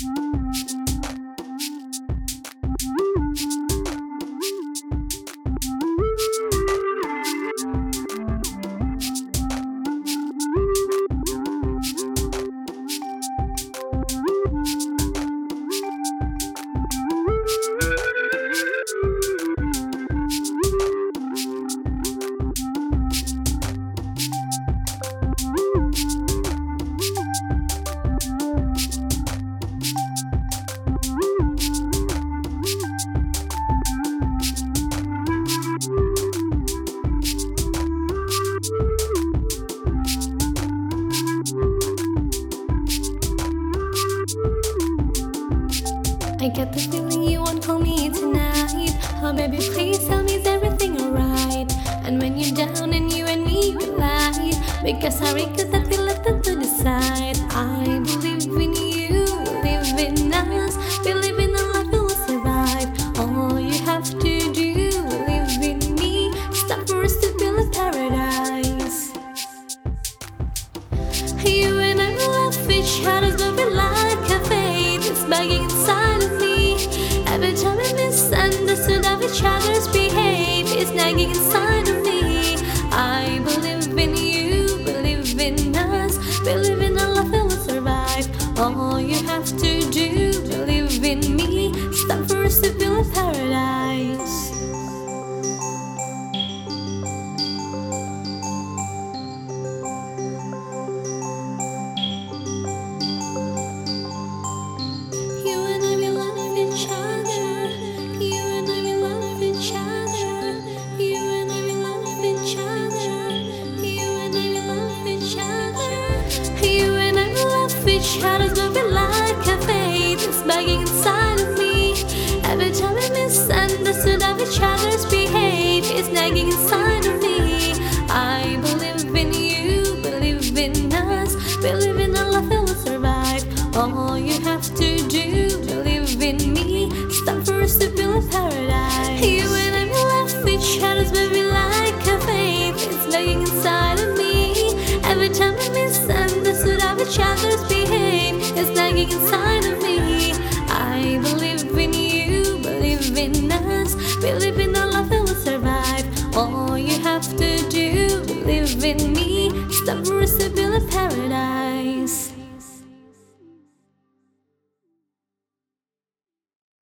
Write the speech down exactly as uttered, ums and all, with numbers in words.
I get the feeling you won't call me tonight. Oh baby, please tell me, is everything alright? And when you're down and you and me collide, because I regret that we left them to decide. I believe in you, believe in us, believe in our life will survive. All you have to do, believe in me, stop for us to build a paradise. You and I will love each other's moving like a fate. It's begging inside of me. Every time we misunderstood of each other's behave, it's nagging inside of me. I believe in you, believe in us, believe in our love that will survive. All you have to do, believe in me, stop for us to build a paradise. Each other's moving like a fate. It's begging inside of me. Every time we misunderstood of each other's behave, it's nagging inside of me. I believe in you, believe in us, believe in our love that will survive. All you have to do, believe in me, stop for us to build a paradise. You and I will love each other's moving like a fate. It's begging inside of me. Every time we misunderstood of each other's behave, it's nagging inside of me. I believe in you, believe in us, believe in our love that will survive. All you have to do, believe in me, stop for us to build a paradise.